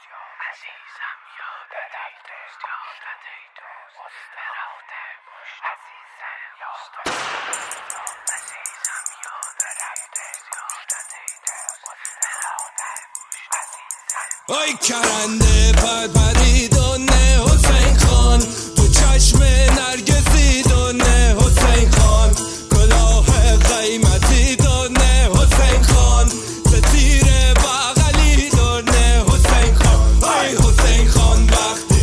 ای کرنده پرپری دونه حسین خان، تو چشم نرگسی دونه حسین خان، کلاه قیمتی دونه حسین خان، ستیر بغلی دونه حسین خان. ای حسین خان وقت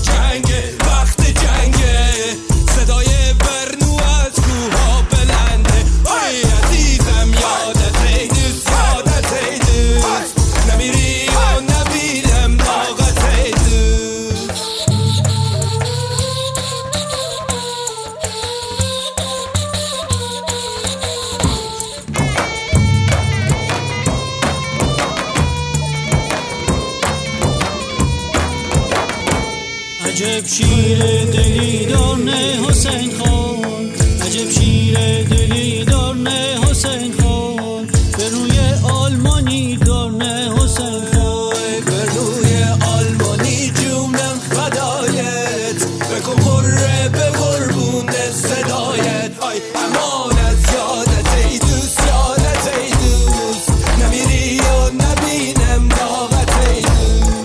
جنگه صدای برنو از کوها بلنده. ای عزیزم یادت ای دوست، یادت ای دوست، نمیری و نبیدم طاقت ای دوست. عجب شیر دلی دارنه حسین خان، عجب شیر دلی دارنه حسین خان، به روی آلمانی دارنه حسین خان، به روی آلمانی جونم فدایت، بکن قره به قربون صدایت. آی امان از یادت ای دوست، یادت ای دوست، نمیری و نبینم طاقت ای دوست.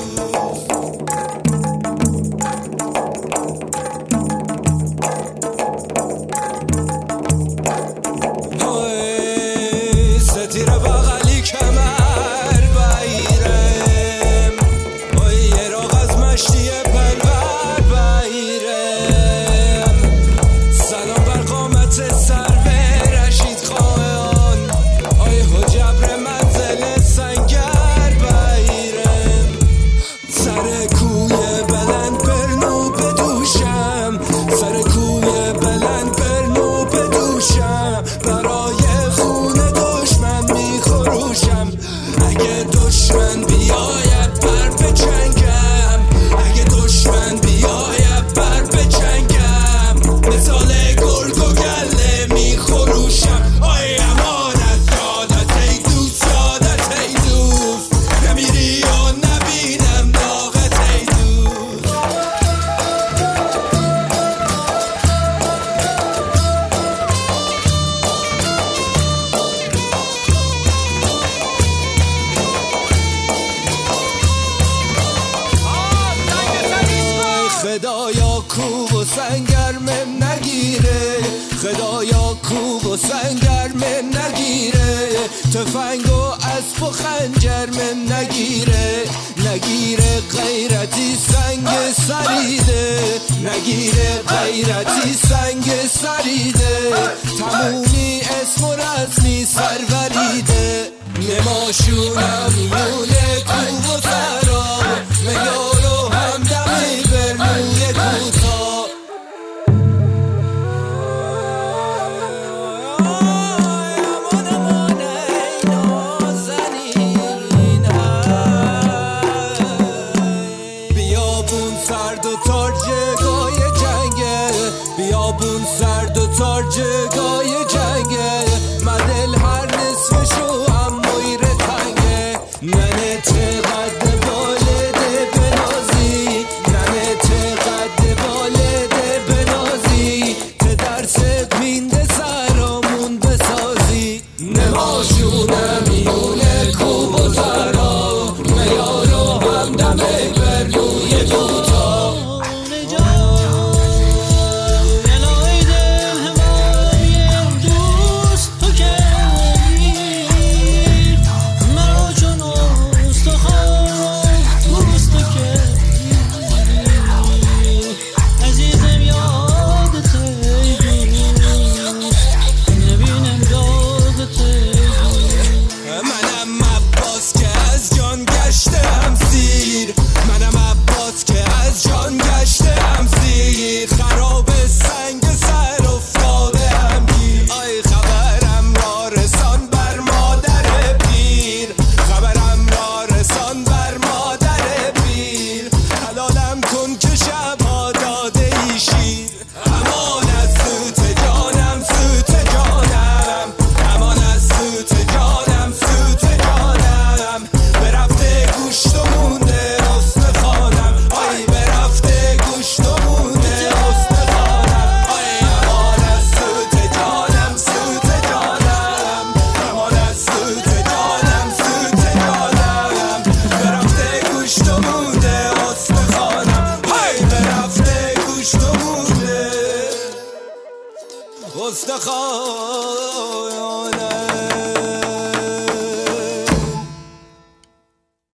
ستیر بغلی کمر بایرم، یه راغ از مشتی پلور بایرم، سلام بر قامت سرو رشید خان، حجبر منزل سنگر بایرم، سر کوی بلند برنو بدوشم، سر کوی بلند برنو بدوشم، برای خون دشمن میخروشم. اگه دشمن بیاید بر بجنگم، اگه دشمن بیاید بر بجنگم، مثال گرگ و گله میخروشم. آی امان از یادت ای دوست، یادت ای دوست، نمیری و نبینم طاقت ای دوست. خدایا کوب و سنگرمم نگیره، خدایا کوب و سنگرمم نگیره، تفنگ و اسب و خنجرمم نگیره، نگیره غیرتی سنگ سریده، نگیره غیرتی سنگ سریده، تمومی اسم و رسمی سروریده، نماشونم میونه کوب و سرا، میار و همدمی برنوی کوتا. امان ای نازنین، بیابون سرد و تار جگای جنگه، بیابون سرد و تار جگای جنگه، مدل هر نصفشو هم مویر تنگه، ننه چقدر بالده بنازی، ننه چقدر بالده بنازی، ته درس بینده سرامون بسازی، نماشونه میونه کوب و سرا، میارو همدمه برنوی دوتا. تو که مرا چون استخوان استخوان